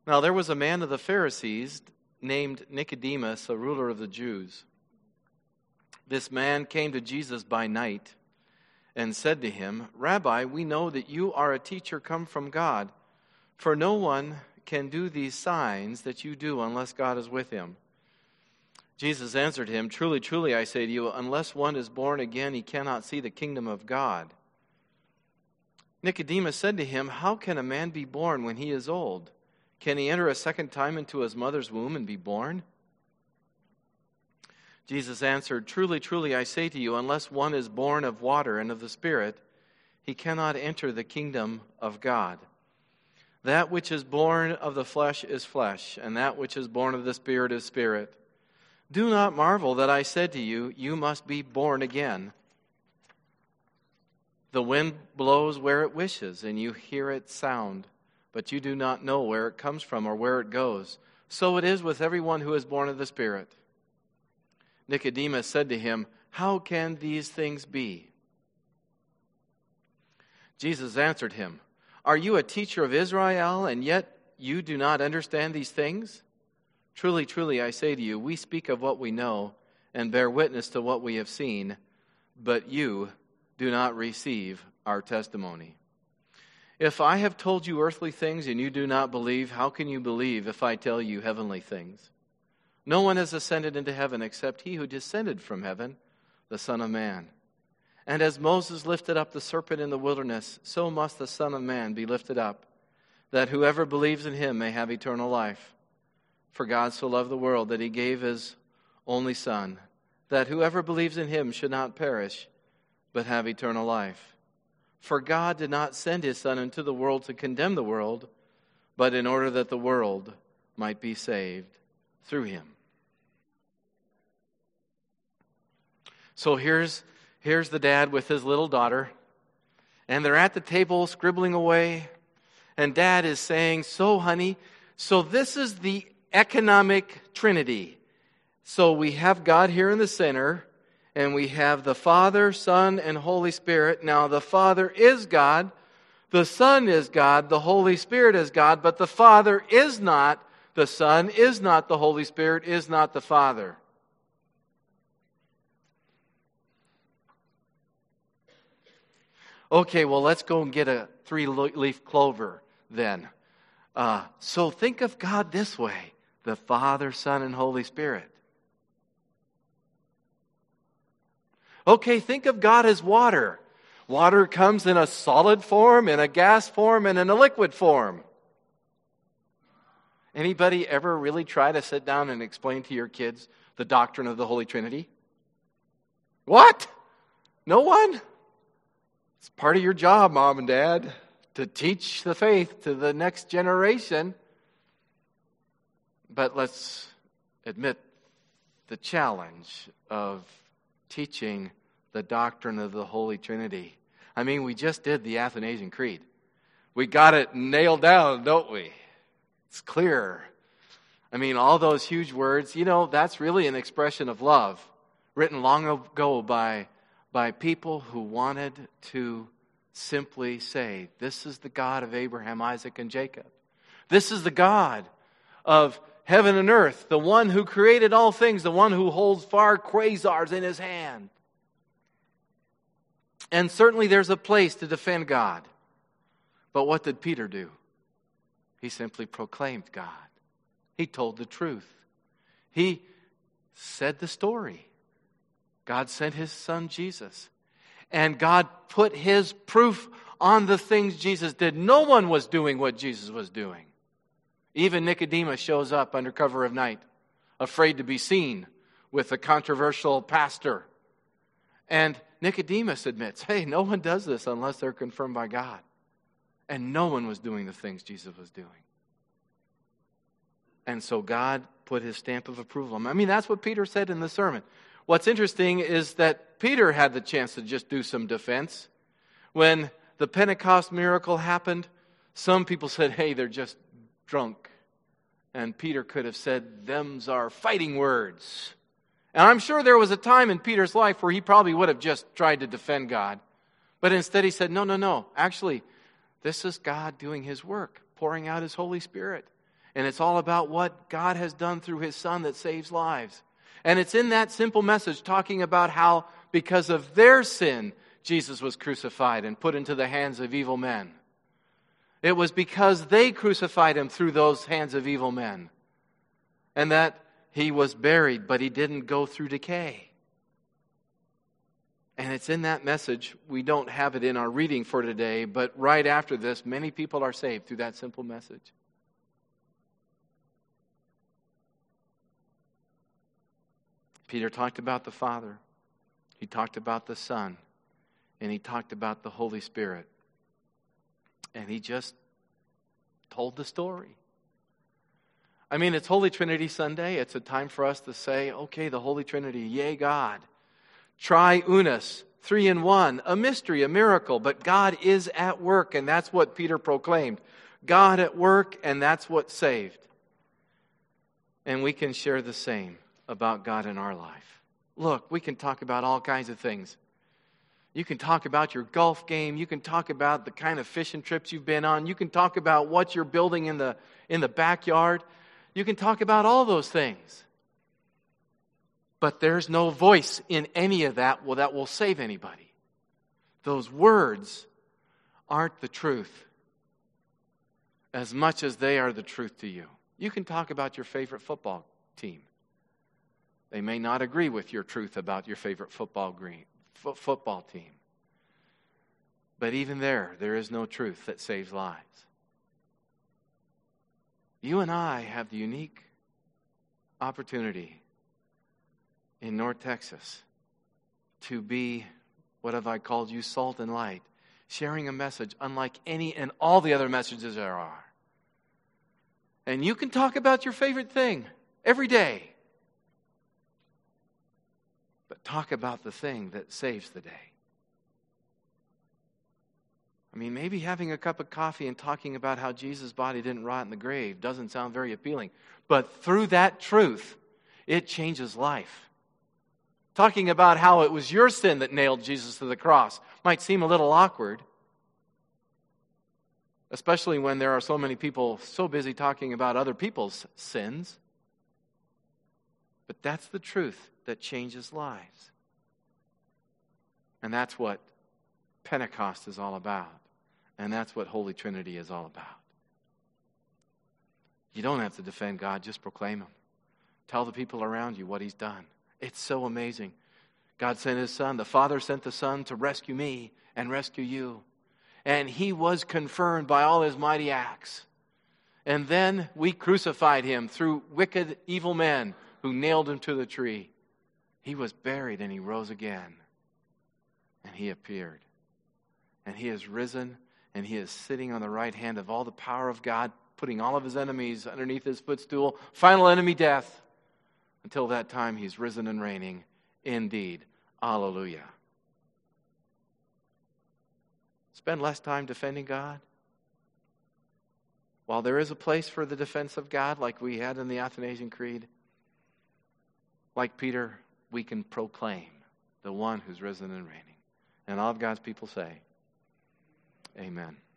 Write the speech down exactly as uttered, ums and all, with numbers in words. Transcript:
Now there was a man of the Pharisees named Nicodemus, a ruler of the Jews. This man came to Jesus by night and said to him, "Rabbi, we know that you are a teacher come from God, for no one can do these signs that you do unless God is with him." Jesus answered him, "Truly, truly, I say to you, unless one is born again, he cannot see the kingdom of God." Nicodemus said to him, "How can a man be born when he is old? Can he enter a second time into his mother's womb and be born?" Jesus answered, "Truly, truly, I say to you, unless one is born of water and of the Spirit, he cannot enter the kingdom of God. That which is born of the flesh is flesh, and that which is born of the Spirit is spirit. Do not marvel that I said to you, you must be born again. The wind blows where it wishes, and you hear its sound, but you do not know where it comes from or where it goes. So it is with everyone who is born of the Spirit." Nicodemus said to him, "How can these things be?" Jesus answered him, "Are you a teacher of Israel, and yet you do not understand these things? Truly, truly, I say to you, we speak of what we know and bear witness to what we have seen, but you do not receive our testimony. If I have told you earthly things and you do not believe, how can you believe if I tell you heavenly things? No one has ascended into heaven except he who descended from heaven, the Son of Man. And as Moses lifted up the serpent in the wilderness, so must the Son of Man be lifted up, that whoever believes in him may have eternal life. For God so loved the world that he gave his only Son, that whoever believes in him should not perish, but have eternal life. For God did not send his Son into the world to condemn the world, but in order that the world might be saved through him." So here's, here's the dad with his little daughter, and they're at the table scribbling away, and dad is saying, "So honey, so this is the economic trinity. So we have God here in the center, and we have the Father, Son, and Holy Spirit. Now the Father is God, the Son is God, the Holy Spirit is God, but the Father is not the Son, is not the Holy Spirit, is not the Father." Okay, well, let's go and get a three-leaf clover then. Uh, so think of God this way: the Father, Son, and Holy Spirit. Okay, think of God as water. Water comes in a solid form, in a gas form, and in a liquid form. Anybody ever really try to sit down and explain to your kids the doctrine of the Holy Trinity? What? No one? It's part of your job, Mom and Dad, to teach the faith to the next generation. But let's admit the challenge of teaching the doctrine of the Holy Trinity. I mean, we just did the Athanasian Creed. We got it nailed down, don't we? It's clear. I mean, all those huge words, you know, that's really an expression of love, written long ago by by people who wanted to simply say, this is the God of Abraham, Isaac, and Jacob. This is the God of heaven and earth, the one who created all things, the one who holds far quasars in his hand. And certainly there's a place to defend God. But what did Peter do? He simply proclaimed God. He told the truth. He said the story. God sent his Son Jesus. And God put his proof on the things Jesus did. No one was doing what Jesus was doing. Even Nicodemus shows up under cover of night, afraid to be seen with a controversial pastor. And Nicodemus admits, hey, no one does this unless they're confirmed by God. And no one was doing the things Jesus was doing. And so God put his stamp of approval on him. I mean, that's what Peter said in the sermon. What's interesting is that Peter had the chance to just do some defense. When the Pentecost miracle happened, some people said, hey, they're just drunk. And Peter could have said, them's are fighting words. And I'm sure there was a time in Peter's life where he probably would have just tried to defend God. But instead he said, no, no, no. Actually, this is God doing his work, pouring out his Holy Spirit. And it's all about what God has done through His Son that saves lives. And it's in that simple message talking about how because of their sin, Jesus was crucified and put into the hands of evil men. It was because they crucified Him through those hands of evil men. And that He was buried, but He didn't go through decay. And it's in that message. We don't have it in our reading for today, but right after this, many people are saved through that simple message. Peter talked about the Father. He talked about the Son. And he talked about the Holy Spirit. And he just told the story. I mean, it's Holy Trinity Sunday. It's a time for us to say, okay, the Holy Trinity, yea, God. Triunus, three in one, a mystery, a miracle. But God is at work, and that's what Peter proclaimed. God at work, and that's what saved. And we can share the same about God in our life. Look, we can talk about all kinds of things. You can talk about your golf game. You can talk about the kind of fishing trips you've been on. You can talk about what you're building in the, in the backyard. You can talk about all those things. But there's no voice in any of that well, that will save anybody. Those words aren't the truth as much as they are the truth to you. You can talk about your favorite football team. They may not agree with your truth about your favorite football green, f- football team. But even there, there is no truth that saves lives. You and I have the unique opportunity in North Texas to be, what have I called you, salt and light, sharing a message unlike any and all the other messages there are. And you can talk about your favorite thing every day. But talk about the thing that saves the day. I mean, maybe having a cup of coffee and talking about how Jesus' body didn't rot in the grave doesn't sound very appealing. But through that truth, it changes life. Talking about how it was your sin that nailed Jesus to the cross might seem a little awkward. Especially when there are so many people so busy talking about other people's sins. But that's the truth that changes lives. And that's what Pentecost is all about. And that's what Holy Trinity is all about. You don't have to defend God, just proclaim Him. Tell the people around you what He's done. It's so amazing. God sent His Son. The Father sent the Son to rescue me and rescue you. And He was confirmed by all His mighty acts. And then we crucified Him through wicked, evil men who nailed Him to the tree. He was buried and He rose again. And He appeared. And He is risen and He is sitting on the right hand of all the power of God, putting all of His enemies underneath His footstool. Final enemy, death. Until that time, He's risen and reigning. Indeed. Hallelujah. Spend less time defending God. While there is a place for the defense of God, like we had in the Athanasian Creed, like Peter, we can proclaim the one who's risen and reigning. And all of God's people say, amen.